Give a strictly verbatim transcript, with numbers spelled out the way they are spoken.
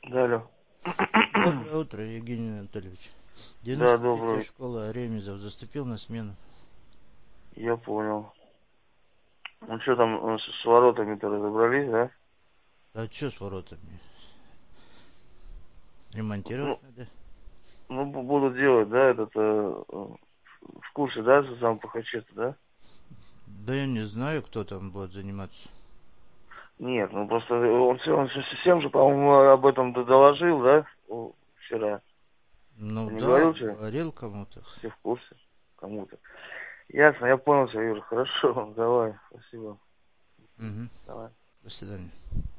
Да, алло. Доброе утро, Евгений Анатольевич. Да, девяносто третья добрый. школа Ремезов заступил на смену. Я понял. Ну что там э, с, с воротами-то разобрались, да? А что с воротами? Ремонтировать Ну, надо? ну бу- буду делать, да, этот, э, э, в курсе, да, сам Пахачев, да? Да я не знаю, кто там будет заниматься. Нет, ну просто он, всё- он же всем же, по-моему, об этом д- доложил, да, о, вчера. Ну Ты не да, говорил, он что? говорил кому-то. Все в курсе кому-то. Ясно, я понял, Юра, хорошо, давай, спасибо. Угу. Давай. До свидания.